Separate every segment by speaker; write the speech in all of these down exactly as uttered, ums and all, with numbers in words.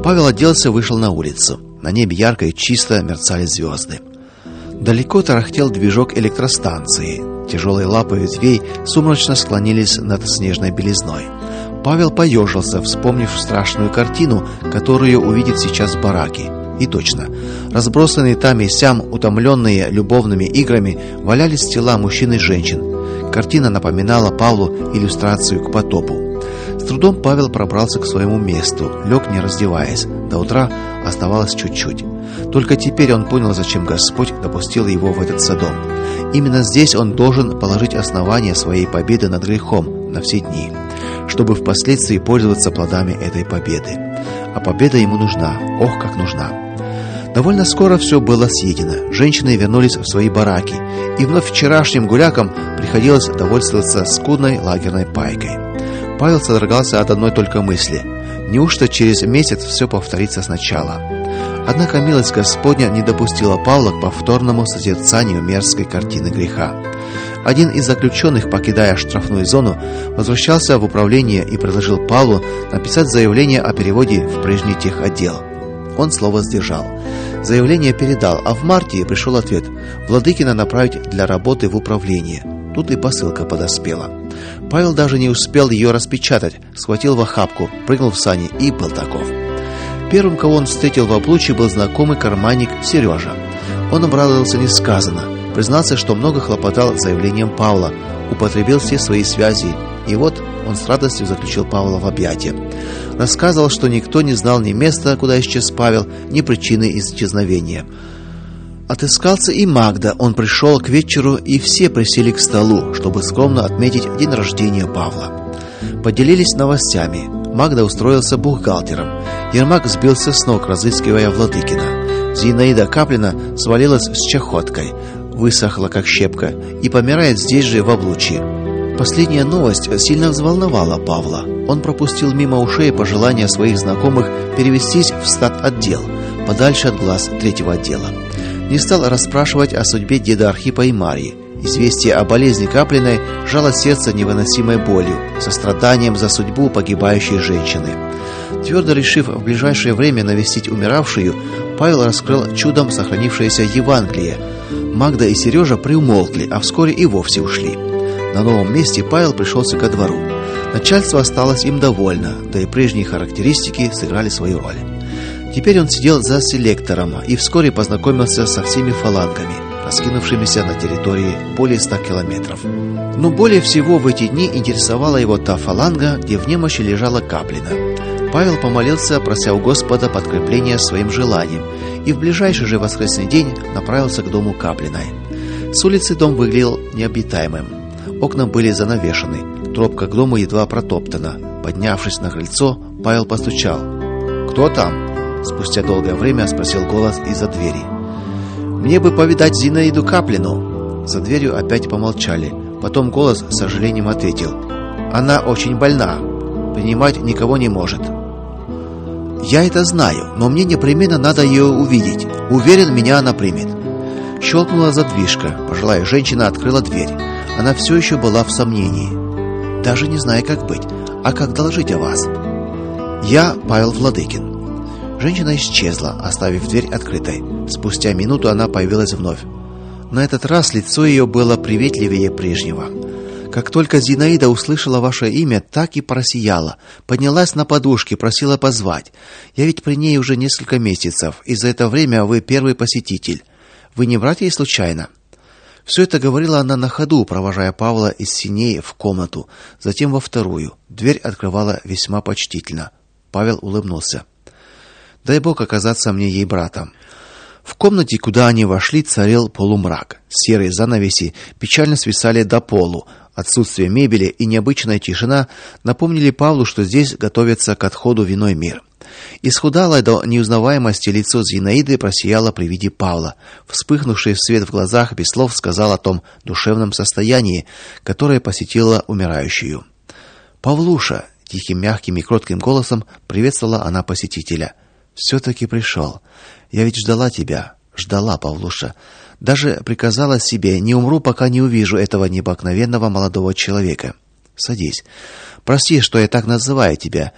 Speaker 1: Павел оделся и вышел на улицу. На небе ярко и чисто мерцали звезды. Далеко тарахтел движок электростанции. Тяжелые лапы ветвей сумрачно склонились над снежной белизной. Павел поежился, вспомнив страшную картину, которую увидит сейчас в бараке. И точно, разбросанные там и сям, утомленные любовными играми, валялись тела мужчин и женщин. Картина напоминала Павлу иллюстрацию к потопу. С трудом Павел пробрался к своему месту, лег не раздеваясь. До утра оставалось чуть-чуть. Только теперь он понял, зачем Господь допустил его в этот Содом. Именно здесь он должен положить основание своей победы над грехом на все дни, чтобы впоследствии пользоваться плодами этой победы. А победа ему нужна, ох, как нужна. Довольно скоро все было съедено. Женщины вернулись в свои бараки, и вновь вчерашним гулякам приходилось довольствоваться скудной лагерной пайкой. Павел содрогался от одной только мысли: неужто через месяц все повторится сначала? Однако милость Господня не допустила Павла к повторному созерцанию мерзкой картины греха. Один из заключенных, покидая штрафную зону, возвращался в управление и предложил Павлу написать заявление о переводе в прежний техотдел. Он слово сдержал. Заявление передал, а в марте пришел ответ: Владыкина направить для работы в управление. Тут и посылка подоспела. Павел даже не успел ее распечатать, схватил в охапку, прыгнул в сани и был таков. Первым, кого он встретил в облучье, был знакомый карманник Сережа. Он обрадовался несказанно, признался, что много хлопотал заявлением Павла, употребил все свои связи, и вот он с радостью заключил Павла в объятия. Рассказывал, что никто не знал ни места, куда исчез Павел, ни причины исчезновения. Отыскался и Магда. Он пришел к вечеру, и все присели к столу, чтобы скромно отметить день рождения Павла. Поделились новостями. Магда устроился бухгалтером. Ермак сбился с ног, разыскивая Владыкина. Зинаида Каплина свалилась с чахоткой, высохла как щепка и помирает здесь же, в облучье. Последняя новость сильно взволновала Павла. Он пропустил мимо ушей пожелания своих знакомых перевестись в стат-отдел, подальше от глаз третьего отдела. Не стал расспрашивать о судьбе деда Архипа и Марьи. Известие о болезни Каплиной жало сердце невыносимой болью, состраданием за судьбу погибающей женщины. Твердо решив в ближайшее время навестить умиравшую, Павел раскрыл чудом сохранившееся Евангелие. Магда и Сережа приумолкли, а вскоре и вовсе ушли. На новом месте Павел пришелся ко двору. Начальство осталось им довольно, да и прежние характеристики сыграли свою роль. Теперь он сидел за селектором и вскоре познакомился со всеми фалангами, раскинувшимися на территории более ста километров. Но более всего в эти дни интересовала его та фаланга, где в немощи лежала Каплина. Павел помолился, прося у Господа подкрепления своим желанием, и в ближайший же воскресный день направился к дому Каплиной. С улицы дом выглядел необитаемым. Окна были занавешены, тропка к дому едва протоптана. Поднявшись на крыльцо, Павел постучал. «Кто там?» Спустя долгое время спросил голос из-за двери. «Мне бы повидать Зинаиду Каплину». За дверью опять помолчали. Потом голос с сожалением ответил: «Она очень больна, принимать никого не может». «Я это знаю, но мне непременно надо ее увидеть. Уверен, меня она примет». Щелкнула задвижка. Пожилая женщина открыла дверь. Она все еще была в сомнении. «Даже не знаю, как быть. А как доложить о вас?» «Я Павел Владыкин». Женщина исчезла, оставив дверь открытой. Спустя минуту она появилась вновь. На этот раз лицо ее было приветливее прежнего. «Как только Зинаида услышала ваше имя, так и просияла. Поднялась на подушке, просила позвать. Я ведь при ней уже несколько месяцев, и за это время вы первый посетитель. Вы не брат ей случайно?» Все это говорила она на ходу, провожая Павла из сеней в комнату, затем во вторую. Дверь открывала весьма почтительно. Павел улыбнулся. «Дай Бог оказаться мне ей братом». В комнате, куда они вошли, царил полумрак. Серые занавеси печально свисали до полу. Отсутствие мебели и необычная тишина напомнили Павлу, что здесь готовится к отходу в иной мир. Исхудалое до неузнаваемости лицо Зинаиды просияло при виде Павла. Вспыхнувший свет в глазах без слов сказал о том душевном состоянии, которое посетило умирающую. «Павлуша!» — тихим, мягким и кротким голосом приветствовала она посетителя. «Все-таки пришел. Я ведь ждала тебя. Ждала, Павлуша. Даже приказала себе: не умру, пока не увижу этого необыкновенного молодого человека. Садись. Прости, что я так называю тебя.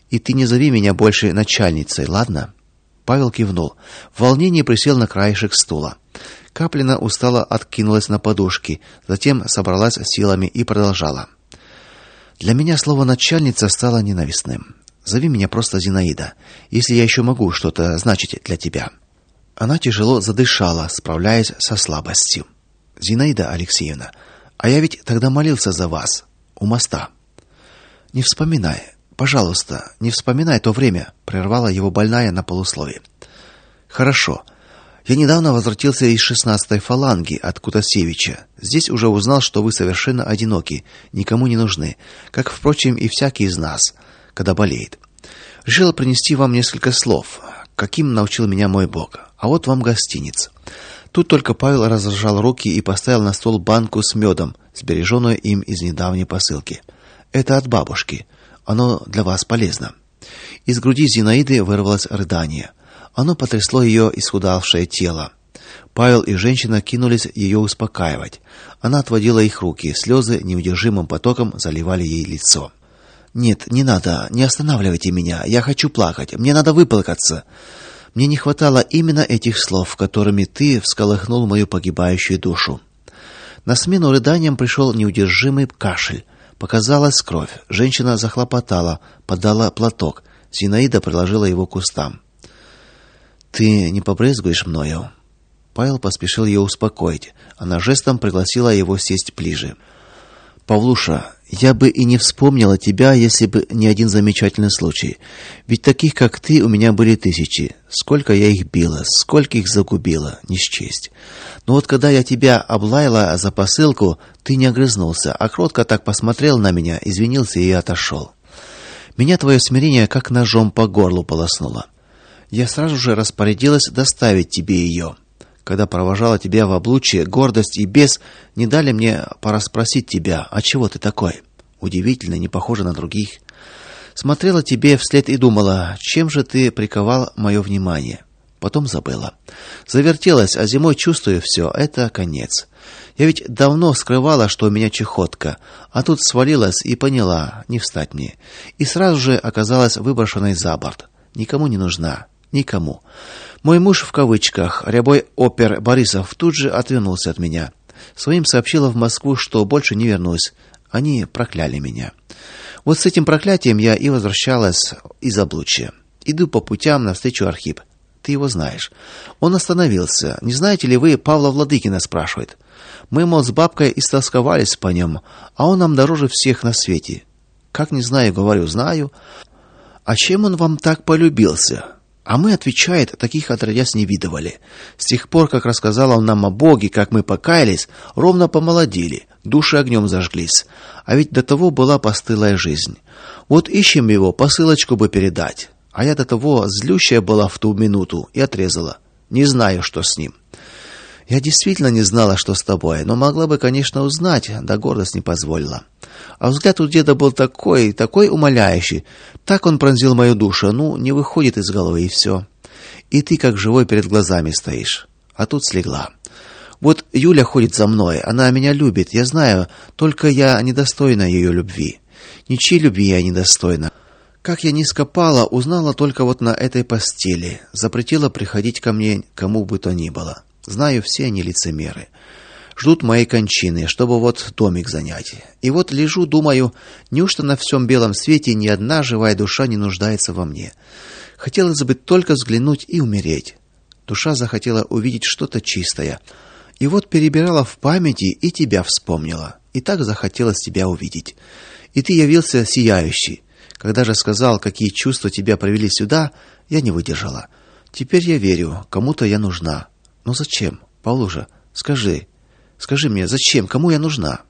Speaker 1: И ты не зови меня больше начальницей, ладно? Павел кивнул. В волнении присел на краешек стула. Каплина устало откинулась на подушки, затем собралась силами и продолжала. Для меня слово начальница стало ненавистным. Зови меня просто Зинаида, если я еще могу что-то значить для тебя. Она тяжело задышала, справляясь со слабостью. Зинаида Алексеевна, а я ведь тогда молился за вас у моста. Не вспоминай, пожалуйста, не вспоминай то время, прервала его больная на полуслове. Хорошо. Я недавно возвратился из шестнадцатой фаланги от Кутасевича. Здесь уже узнал, что вы совершенно одиноки, никому не нужны, как, впрочем, и всякий из нас, когда болеет. Решил принести вам несколько слов, каким научил меня мой Бог. А вот вам гостиниц. Тут только Павел разжал руки и поставил на стол банку с медом, сбереженную им из недавней посылки. Это от бабушки. Оно для вас полезно. Из груди Зинаиды вырвалось рыдание. Оно потрясло ее исхудавшее тело. Павел и женщина кинулись ее успокаивать. Она отводила их руки, слезы неудержимым потоком заливали ей лицо. Нет, не надо, не останавливайте меня. Я хочу плакать. Мне надо выплакаться. Мне не хватало именно этих слов, которыми ты всколыхнул мою погибающую душу. На смену рыданиям пришел неудержимый кашель. Показалась кровь. Женщина захлопотала, подала платок. Зинаида приложила его к устам. Ты не побрезгуешь мною? Павел поспешил ее успокоить. Она жестом пригласила его сесть ближе. Павлуша, я бы и не вспомнила тебя, если бы не один замечательный случай. Ведь таких, как ты, у меня были тысячи. Сколько я их била, сколько их загубила, не счесть. Но вот когда я тебя облаяла за посылку, ты не огрызнулся, а кротко так посмотрел на меня, извинился и отошел. Меня твое смирение как ножом по горлу полоснуло. Я сразу же распорядилась доставить тебе ее. Когда провожала тебя в облучье, гордость и бес не дали мне порасспросить тебя, а чего ты такой? Удивительно, не похожа на других. Смотрела тебе вслед и думала, чем же ты приковал мое внимание. Потом забыла. Завертелась, а зимой чувствую все, это конец. Я ведь давно скрывала, что у меня чехотка, а тут свалилась и поняла, не встать мне. И сразу же оказалась выброшенной за борт. Никому не нужна. Никому. Мой муж в кавычках, рябой опер Борисов, тут же отвернулся от меня. Своим сообщила в Москву, что больше не вернусь. Они прокляли меня. Вот с этим проклятием я и возвращалась из облучья. Иду по путям навстречу Архип. Ты его знаешь. Он остановился. Не знаете ли вы Павла Владыкина, спрашивает. Мы, мол, с бабкой истосковались по нем, а он нам дороже всех на свете. Как не знаю, говорю, знаю. А чем он вам так полюбился? А мы, отвечает, таких отродясь не видывали. С тех пор, как рассказал он нам о Боге, как мы покаялись, ровно помолодели, души огнем зажглись. А ведь до того была постылая жизнь. Вот ищем его, посылочку бы передать. А я до того злющая была в ту минуту и отрезала. Не знаю, что с ним. Я действительно не знала, что с тобой, но могла бы, конечно, узнать, да гордость не позволила. А взгляд у деда был такой, такой умоляющий. Так он пронзил мою душу, ну, не выходит из головы, и все. И ты как живой перед глазами стоишь. А тут слегла. Вот Юля ходит за мной, она меня любит, я знаю, только я недостойна ее любви. Ничьей любви я недостойна. Как я низко пала, узнала только вот на этой постели. Запретила приходить ко мне кому бы то ни было. Знаю, все они лицемеры. Ждут моей кончины, чтобы вот домик занять. И вот лежу, думаю, неужто на всем белом свете ни одна живая душа не нуждается во мне? Хотелось бы только взглянуть и умереть. Душа захотела увидеть что-то чистое. И вот перебирала в памяти и тебя вспомнила. И так захотелось тебя увидеть. И ты явился сияющий. Когда же сказал, какие чувства тебя привели сюда, я не выдержала. Теперь я верю, кому-то я нужна. Но зачем, Павлуша? Скажи, скажи мне, зачем, кому я нужна?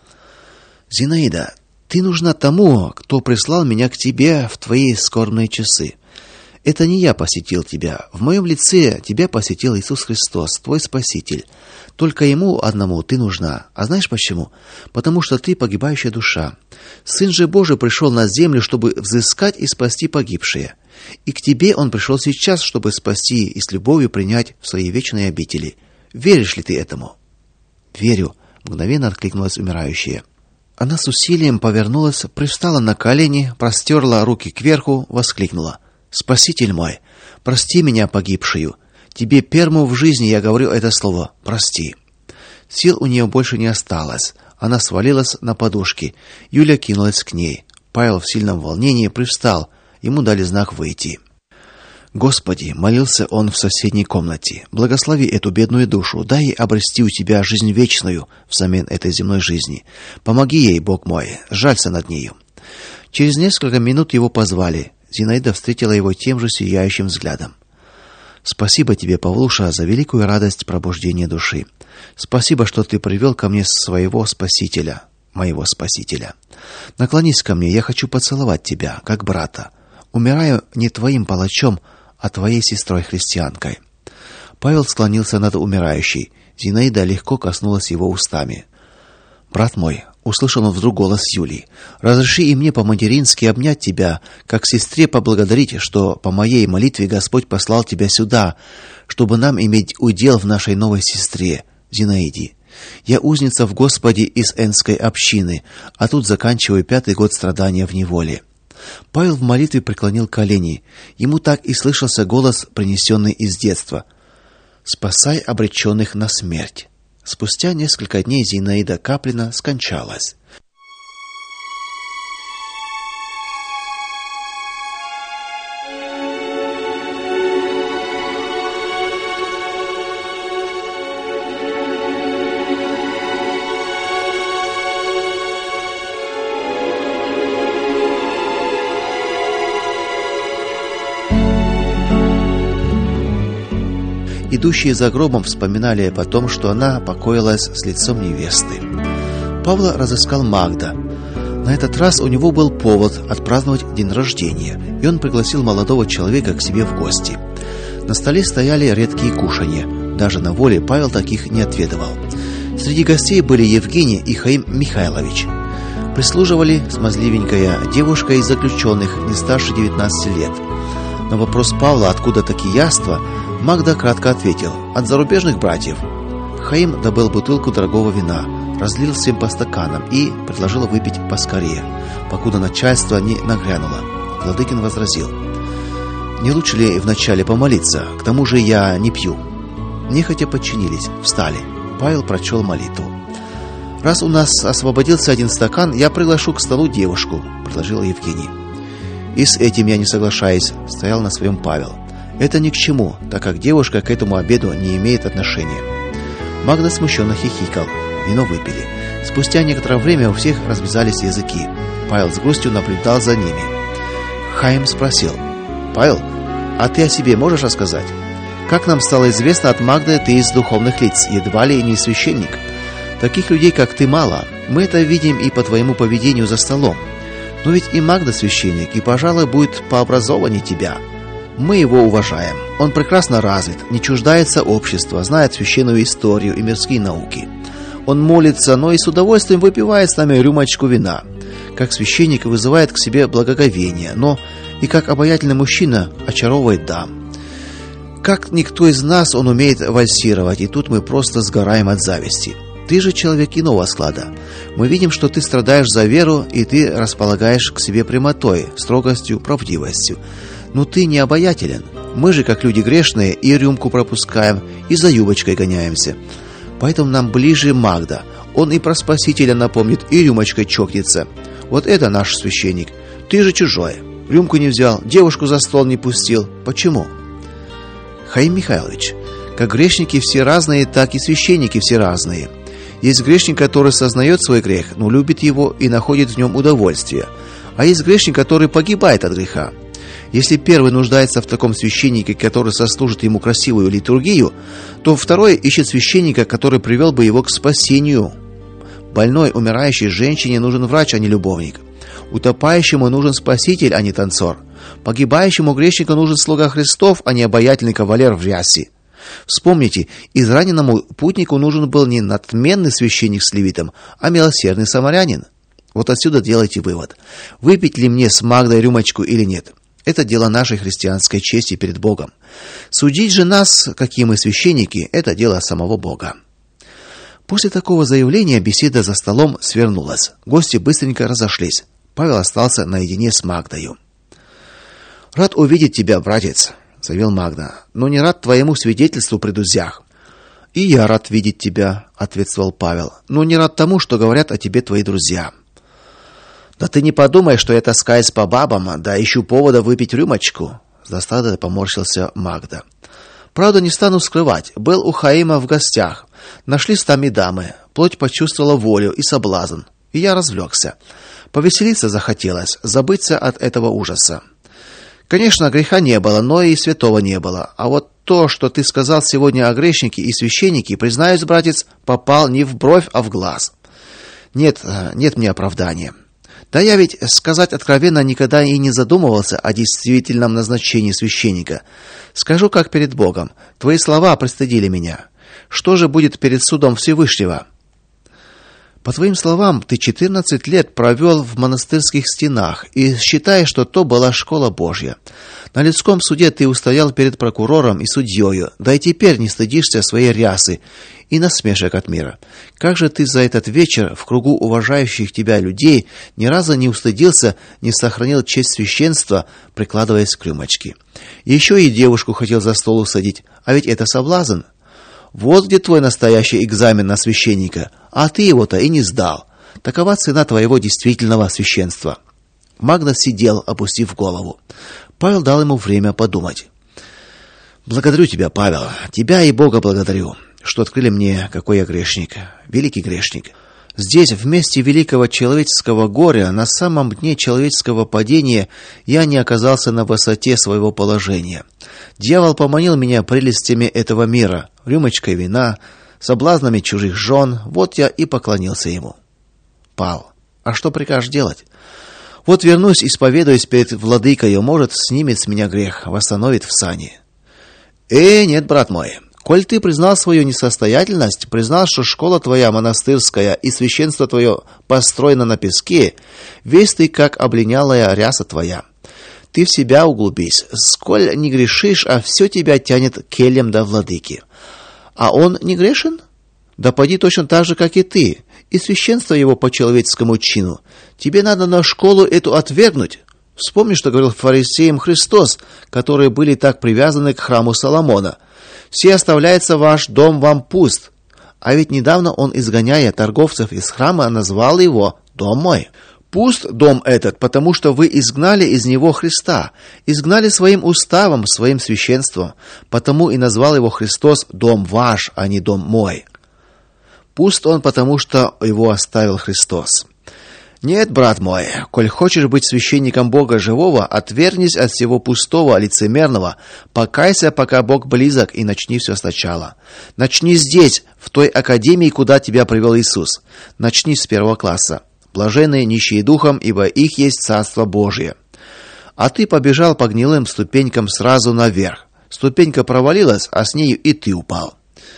Speaker 1: Зинаида, ты нужна тому, кто прислал меня к тебе в твои скорбные часы. Это не я посетил тебя. В моем лице тебя посетил Иисус Христос, твой Спаситель. Только ему одному ты нужна. А знаешь почему? Потому что ты погибающая душа. Сын же Божий пришел на землю, чтобы взыскать и спасти погибшие. И к тебе он пришел сейчас, чтобы спасти и с любовью принять в свои вечные обители. Веришь ли ты этому? Верю, мгновенно откликнулась умирающая. Она с усилием повернулась, привстала на колени, простерла руки кверху, воскликнула: «Спаситель мой, прости меня, погибшую. Тебе первому в жизни я говорю это слово: прости». Сил у нее больше не осталось. Она свалилась на подушки. Юля кинулась к ней. Павел в сильном волнении привстал. Ему дали знак выйти. «Господи», — молился он в соседней комнате, — «благослови эту бедную душу, дай ей обрести у Тебя жизнь вечную взамен этой земной жизни. Помоги ей, Бог мой, сжалься над нею». Через несколько минут его позвали. Зинаида встретила его тем же сияющим взглядом. «Спасибо тебе, Павлуша, за великую радость пробуждения души. Спасибо, что ты привел ко мне своего Спасителя, моего Спасителя. Наклонись ко мне, я хочу поцеловать тебя, как брата. Умираю не твоим палачом, а твоей сестрой-христианкой». Павел склонился над умирающей. Зинаида легко коснулась его устами. «Брат мой», — услышал он вдруг голос Юлии, — «разреши и мне по-матерински обнять тебя, как сестре поблагодарить, что по моей молитве Господь послал тебя сюда, чтобы нам иметь удел в нашей новой сестре, Зинаиде. Я узница в Господе из Энской общины, а тут заканчиваю пятый год страдания в неволе». Павел в молитве преклонил колени. Ему так и слышался голос, принесенный из детства: «Спасай обреченных на смерть». Спустя несколько дней Зинаида Каплина скончалась. Идущие за гробом вспоминали потом, что она покоилась с лицом невесты. Павла разыскал Магда. На этот раз у него был повод отпраздновать день рождения, и он пригласил молодого человека к себе в гости. На столе стояли редкие кушанья. Даже на воле Павел таких не отведывал. Среди гостей были Евгений и Хаим Михайлович. Прислуживали смазливенькая девушка из заключенных, не старше девятнадцати лет. На вопрос Павла, откуда такие яства, Магда кратко ответил: от зарубежных братьев. Хаим добыл бутылку дорогого вина, разлил всем по стаканам и предложил выпить поскорее, покуда начальство не нагрянуло. Владыкин возразил: не лучше ли вначале помолиться? К тому же я не пью. Нехотя подчинились, встали. Павел прочел молитву. «Раз у нас освободился один стакан, я приглашу к столу девушку», — предложил Евгений. «И с этим я не соглашаюсь», — стоял на своем Павел. «Это ни к чему, так как девушка к этому обеду не имеет отношения». Магда смущенно хихикал. Вино выпили. Спустя некоторое время у всех развязались языки. Павел с грустью наблюдал за ними. Хаим спросил: «Павел, а ты о себе можешь рассказать? Как нам стало известно от Магды, ты из духовных лиц, едва ли не священник. Таких людей, как ты, мало. Мы это видим и по твоему поведению за столом. Но ведь и Магда священник, и, пожалуй, будет пообразованнее тебя. Мы его уважаем. Он прекрасно развит, не чуждается общества, знает священную историю и мирские науки. Он молится, но и с удовольствием выпивает с нами рюмочку вина. Как священник вызывает к себе благоговение, но и как обаятельный мужчина очаровывает дам. Как никто из нас он умеет вальсировать, и тут мы просто сгораем от зависти. Ты же человек иного склада. Мы видим, что ты страдаешь за веру, и ты располагаешь к себе прямотой, строгостью, правдивостью. Но ты не обаятелен. Мы же, как люди грешные, и рюмку пропускаем, и за юбочкой гоняемся. Поэтому нам ближе Магда. Он и про Спасителя напомнит, и рюмочкой чокнется. Вот это наш священник. Ты же чужой. Рюмку не взял, девушку за стол не пустил. Почему?» Хаим Михайлович, как грешники все разные, так и священники все разные. Есть грешник, который сознает свой грех, но любит его и находит в нем удовольствие. А есть грешник, который погибает от греха. Если первый нуждается в таком священнике, который сослужит ему красивую литургию, то второй ищет священника, который привел бы его к спасению. Больной, умирающей женщине нужен врач, а не любовник. Утопающему нужен спаситель, а не танцор. Погибающему грешнику нужен слуга Христов, а не обаятельный кавалер в рясе. Вспомните, израненному путнику нужен был не надменный священник с левитом, а милосердный самарянин. Вот отсюда делайте вывод. Выпить ли мне с Магдой рюмочку или нет? Это дело нашей христианской чести перед Богом. Судить же нас, какие мы священники, это дело самого Бога. После такого заявления беседа за столом свернулась. Гости быстренько разошлись. Павел остался наедине с Магдою. «Рад увидеть тебя, братец», — заявил Магда, — «но не рад твоему свидетельству при друзьях». «И я рад видеть тебя», — ответствовал Павел, — «но не рад тому, что говорят о тебе твои друзья». «Да ты не подумай, что я таскаюсь по бабам, да ищу повода выпить рюмочку», — с досадой поморщился Магда. «Правда, не стану скрывать, был у Хаима в гостях. Нашлись там и дамы. Плоть почувствовала волю и соблазн, и я развлекся. Повеселиться захотелось, забыться от этого ужаса. Конечно, греха не было, но и святого не было. А вот то, что ты сказал сегодня о грешнике и священнике, признаюсь, братец, попал не в бровь, а в глаз. Нет, нет мне оправдания. Да я ведь, сказать откровенно, никогда и не задумывался о действительном назначении священника. Скажу как перед Богом, твои слова пристыдили меня. Что же будет перед судом Всевышнего? По твоим словам, ты четырнадцать лет провел в монастырских стенах и считаешь, что то была школа Божья. На людском суде ты устоял перед прокурором и судьёю, да и теперь не стыдишься своей рясы и насмешек от мира. Как же ты за этот вечер в кругу уважающих тебя людей ни разу не устыдился, не сохранил честь священства, прикладываясь к рюмочке? Еще и девушку хотел за стол усадить, а ведь это соблазн. Вот где твой настоящий экзамен на священника, а ты его-то и не сдал. Такова цена твоего действительного священства». Магда сидел, опустив голову. Павел дал ему время подумать. «Благодарю тебя, Павел, тебя и Бога благодарю, что открыли мне, какой я грешник, великий грешник. Здесь, в месте великого человеческого горя, на самом дне человеческого падения, я не оказался на высоте своего положения. Дьявол поманил меня прелестями этого мира, рюмочкой вина, соблазнами чужих жен, вот я и поклонился ему. Пал, а что прикажешь делать? Вот вернусь, исповедуюсь перед владыкою, может, снимет с меня грех, восстановит в сане. Э, нет, брат мой, коль ты признал свою несостоятельность, признал, что школа твоя монастырская и священство твое построено на песке, весь ты как облинялая ряса твоя. Ты в себя углубись, сколь не грешишь, а все тебя тянет к кельям да владыки. А он не грешен? Да поди точно так же, как и ты, и священство его по человеческому чину. Тебе надо на школу эту отвергнуть. Вспомни, что говорил фарисеям Христос, которые были так привязаны к храму Соломона. «Все оставляется ваш дом вам пуст». А ведь недавно он, изгоняя торговцев из храма, назвал его «Дом мой». Пуст дом этот, потому что вы изгнали из него Христа, изгнали своим уставом, своим священством, потому и назвал его Христос «Дом ваш», а не «Дом мой». Пуст он, потому что его оставил Христос. Нет, брат мой, коль хочешь быть священником Бога живого, отвернись от всего пустого, лицемерного, покайся, пока Бог близок, и начни все сначала. Начни здесь, в той академии, куда тебя привел Иисус. Начни с первого класса. Блаженные нищие духом, ибо их есть Царство Божие. А ты побежал по гнилым ступенькам сразу наверх. Ступенька провалилась, а с нею и ты упал.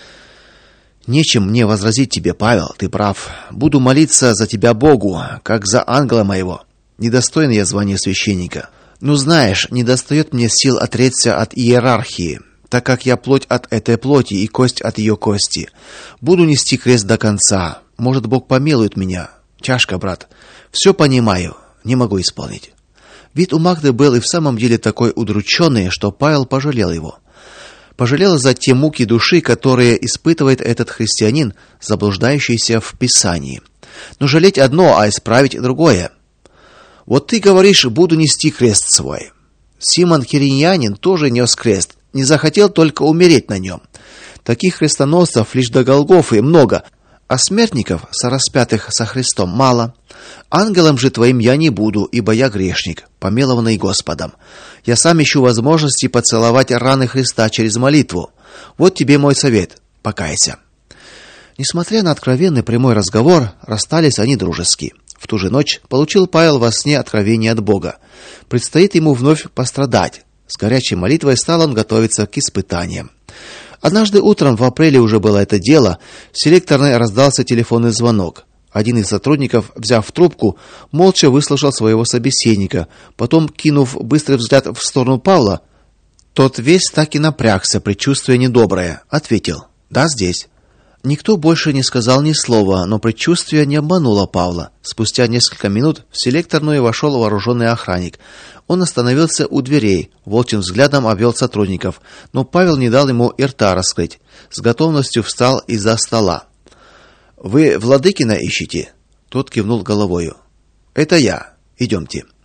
Speaker 1: Нечем мне возразить тебе, Павел, ты прав. Буду молиться за тебя Богу, как за ангела моего. Недостоин я звания священника. Ну, знаешь, недостает мне сил отречься от иерархии, так как я плоть от этой плоти и кость от ее кости. Буду нести крест до конца. Может, Бог помилует меня. Тяжко, брат. Все понимаю, не могу исполнить. Вид у Магды был и в самом деле такой удрученный, что Павел пожалел его. Пожалел за те муки души, которые испытывает этот христианин, заблуждающийся в Писании. Но жалеть одно, а исправить другое. Вот ты говоришь, буду нести крест свой. Симон Кириньянин тоже нес крест, не захотел только умереть на нем. Таких крестоносцев лишь до Голгофы много, а смертников, сораспятых со Христом, мало. Ангелом же твоим я не буду, ибо я грешник, помилованный Господом. Я сам ищу возможности поцеловать раны Христа через молитву. Вот тебе мой совет: покайся. Несмотря на откровенный прямой разговор, расстались они дружески. В ту же ночь получил Павел во сне откровение от Бога. Предстоит ему вновь пострадать. С горячей молитвой стал он готовиться к испытаниям. Однажды утром, в апреле уже было это дело, в селекторной раздался телефонный звонок. Один из сотрудников, взяв трубку, молча выслушал своего собеседника, потом, кинув быстрый взгляд в сторону Павла, тот весь так и напрягся, предчувствуя недоброе, ответил: "Да, здесь". Никто больше не сказал ни слова, но предчувствие не обмануло Павла. Спустя несколько минут в селекторную вошел вооруженный охранник. Он остановился у дверей, волчьим взглядом обвел сотрудников, но Павел не дал ему и рта раскрыть. С готовностью встал из-за стола. «Вы Владыкина ищете?» Тот кивнул головою. «Это я. Идемте».